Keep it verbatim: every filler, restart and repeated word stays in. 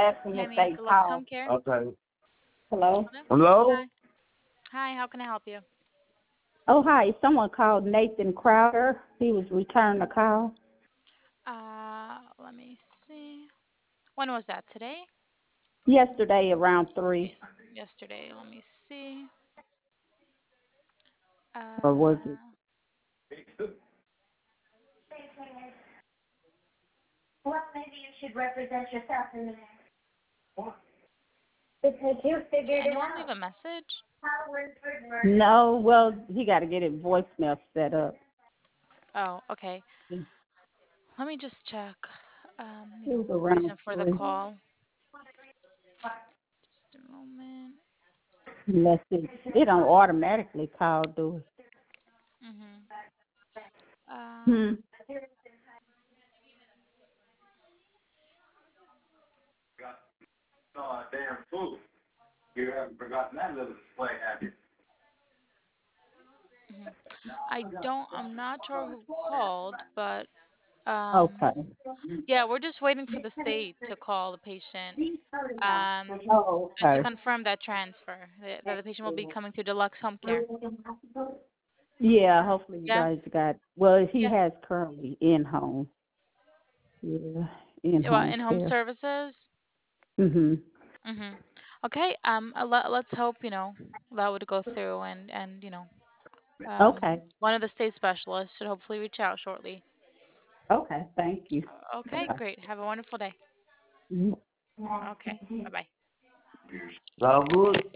asking if Miami they Deluxe called. Home Care. Okay. Hello? Hello? Hello? Hi. Hi, how can I help you? Oh, hi. Someone called Nathan Crowder. He was returning a call. Uh, let me see. When was that? Today? Yesterday around three. Yesterday. Let me see. Or was it? Uh, Well, maybe you should represent yourself in the next. Because you did figured it anyone leave out. a message? Howard murder. No, well, he got to get his voicemail set up. Oh, okay. It Let me just check. Um, you know, was the around reason for the three. call. Just a moment. Unless it, it don't automatically call, do it? Mhm. Um, Hmm. Oh, damn fool. You haven't forgotten that little display, have you? mhm. I don't. I'm not sure who called, but um, Okay. yeah, we're just waiting for the state to call the patient. Um, Oh, just to okay. confirm that transfer, that that the patient will be coming to Deluxe Home Care. Yeah, hopefully you Yeah, guys got, well, he yeah. has currently in-home. Yeah, Well, in-home in-home care. services. Mhm. Mhm. Okay. Um. uh, Let, let's hope you know that would go through, and and you know, um, Okay. one of the state specialists should hopefully reach out shortly. Okay. Thank you. Okay. Great. Have a wonderful day. Mhm. Okay. Bye bye. It's all good.